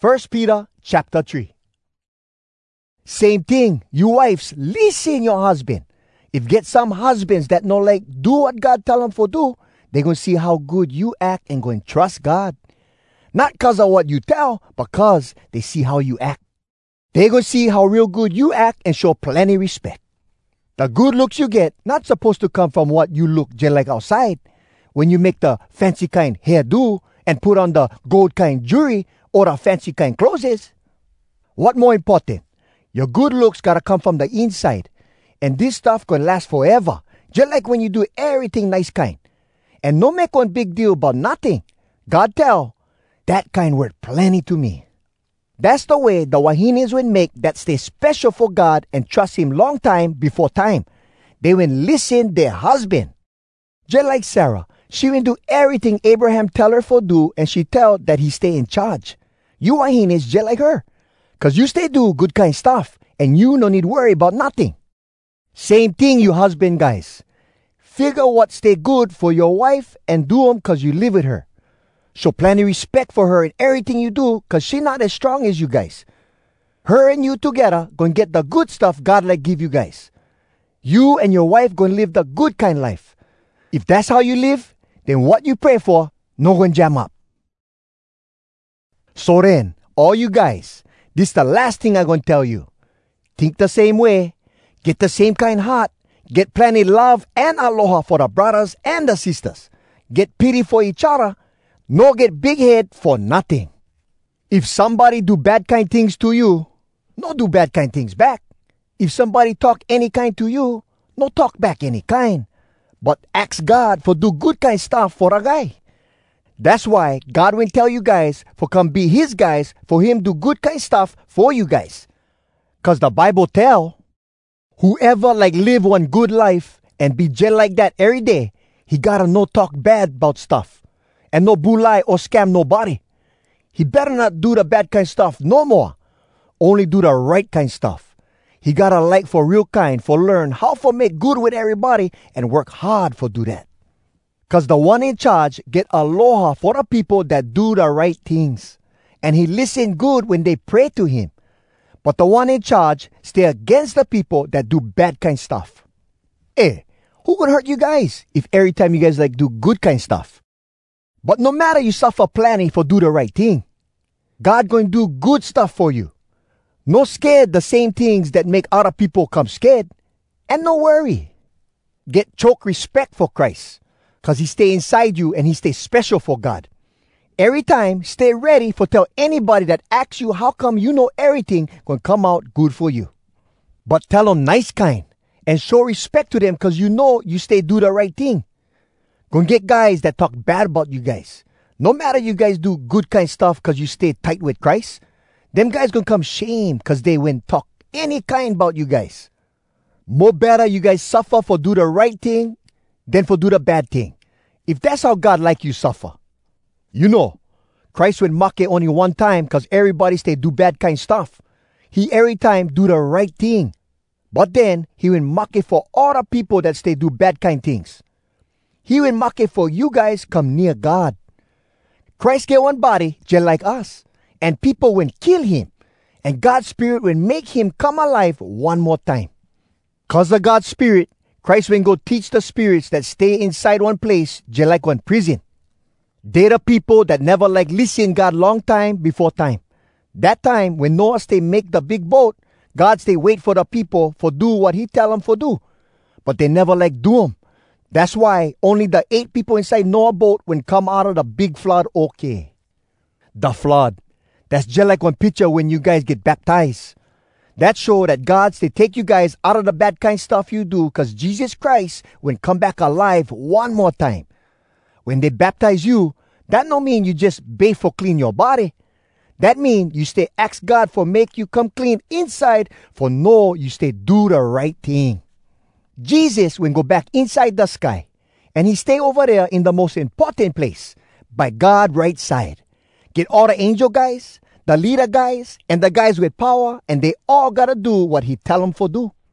1 Peter chapter 3. Same thing, you wives, listen your husband. If get some husbands that no like do what God tell them for do, they gonna see how good you act and going to trust God. Not cause of what you tell, but cause they see how you act. They gonna see how real good you act and show plenty respect. The good looks you get not supposed to come from what you look just like outside. When you make the fancy kind hairdo and put on the gold kind jewelry or the fancy kind clothes. What more important? Your good looks gotta come from the inside. And this stuff gonna last forever. Just like when you do everything nice kind. And no make one big deal about nothing. God tell, that kind worth plenty to me. That's the way the wahinis will make that stay special for God and trust Him long time before time. They will listen their husband. Just like Sarah, she will do everything Abraham tell her for do and she tell that he stay in charge. You wahinis just like her. Cause you stay do good kind stuff and you no need worry about nothing. Same thing you husband guys. Figure what stay good for your wife and do them cause you live with her. Show plenty respect for her in everything you do cause she not as strong as you guys. Her and you together gonna get the good stuff God like give you guys. You and your wife gonna live the good kind life. If that's how you live, then what you pray for no gonna jam up. So then, all you guys, this the last thing I'm gonna tell you. Think the same way, get the same kind heart, get plenty love and aloha for the brothers and the sisters. Get pity for each other, no get big head for nothing. If somebody do bad kind things to you, no do bad kind things back. If somebody talk any kind to you, no talk back any kind. But ask God for do good kind stuff for a guy. That's why God will tell you guys for come be His guys for Him do good kind stuff for you guys. Cause the Bible tell, whoever like live one good life and be just like that every day, he gotta no talk bad about stuff. And no bully or scam nobody. He better not do the bad kind stuff no more. Only do the right kind stuff. He gotta like for real kind for learn how for make good with everybody and work hard for do that. Cause the one in charge get aloha for the people that do the right things. And he listen good when they pray to him. But the one in charge stay against the people that do bad kind stuff. Who gonna hurt you guys if every time you guys like do good kind stuff? But no matter you suffer plenty for do the right thing, God going to do good stuff for you. No scared the same things that make other people come scared. And no worry. Get choke respect for Christ. Cause He stay inside you and He stay special for God. Every time, stay ready for tell anybody that asks you how come you know everything going to come out good for you. But tell them nice kind and show respect to them cause you know you stay do the right thing. Gonna get guys that talk bad about you guys. No matter you guys do good kind stuff cause you stay tight with Christ, them guys gonna come shame cause they won't talk any kind about you guys. More better you guys suffer for do the right thing than for do the bad thing. If that's how God like you suffer. You know, Christ will mock it only one time cause everybody stay do bad kind stuff. He every time do the right thing. But then He will mock it for all the people that stay do bad kind things. He will mock it for you guys come near God. Christ get one body just like us. And people will kill Him. And God's Spirit will make Him come alive one more time. Cause of God's Spirit, Christ will go teach the spirits that stay inside one place just like one prison. They're the people that never like listen God long time before time. That time when Noah stay make the big boat, God stay wait for the people for do what He tell them for do. But they never like do them. That's why only the 8 people inside Noah's boat when come out of the big flood okay. The flood. That's just like one picture when you guys get baptized. That show that God stay take you guys out of the bad kind stuff you do cause Jesus Christ will come back alive one more time. When they baptize you, that no mean you just bathe for clean your body. That mean you stay ask God for make you come clean inside for know you stay do the right thing. Jesus will go back inside the sky and He stay over there in the most important place by God's right side. Get all the angel guys, the leader guys, and the guys with power and they all gotta do what He tell them for do.